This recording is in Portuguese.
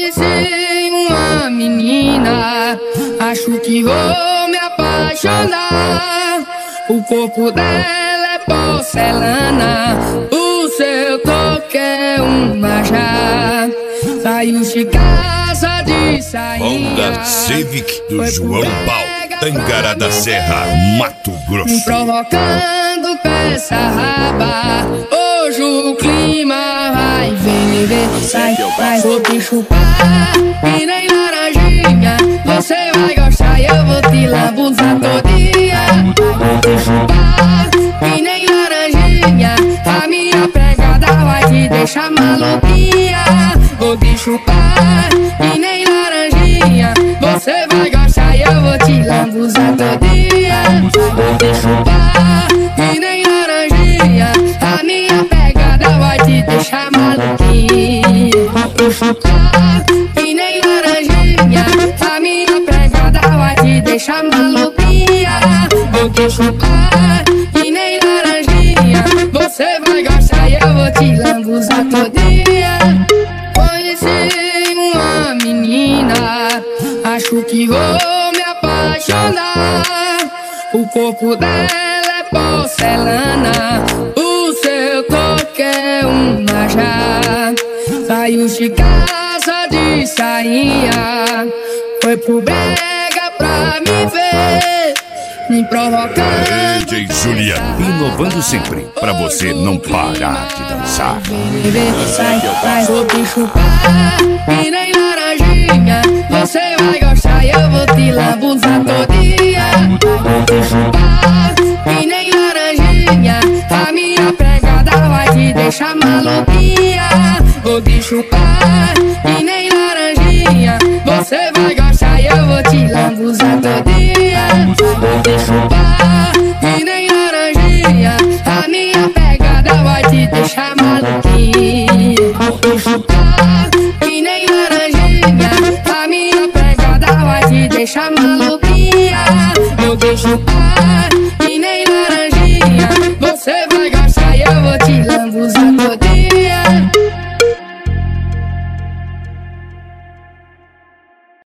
Conheci uma menina, acho que vou me apaixonar. O corpo dela é porcelana, o seu toque é uma já. Saiu de casa de sainha. Honda Civic do João Paulo, Tangará da Serra, Mato Grosso. Me provocando com essa raba. Hoje o clima vai ver. Vai, vou te chupar que nem laranjinha. Você vai gostar e eu vou te lambuzar todinha. Vou te chupar que nem laranjinha. A minha pegada vai te deixar maluquinha. Vou te chupar que nem laranjinha. Você vai gostar e eu vou te lambuzar todinha. Vou te chupar que nem laranjinha. A minha pegada vai te deixar maluquinha. Vou te chupar que nem laranjinha. A minha pegada vai te deixar maluquinha. Vou te chupar que nem laranjinha. Você vai gostar e eu vou te lambuzar todinha. Conheci uma menina, acho que vou me apaixonar. O corpo dela é porcelana, o seu toque é uma já. Saiu de casa de sainha, foi pro brega pra me ver, me provocando. DJ Juliano, inovando sempre, pra você não parar de dançar. Sai, vou te chupar que nem laranjinha. Você vai gostar e eu vou te lambuzar todinha. Vou te chupar que nem laranjinha. A minha pegada vai te deixar maluquinha. Vou te chupar que nem laranjinha. Você vai gostar e eu vou te lambuzar todinha. Vou te chupar que nem laranjinha. A minha pegada vai te deixar maluquinha. Vou te chupar que nem laranjinha. A minha pegada vai te deixar maluquinha. Vou te chupar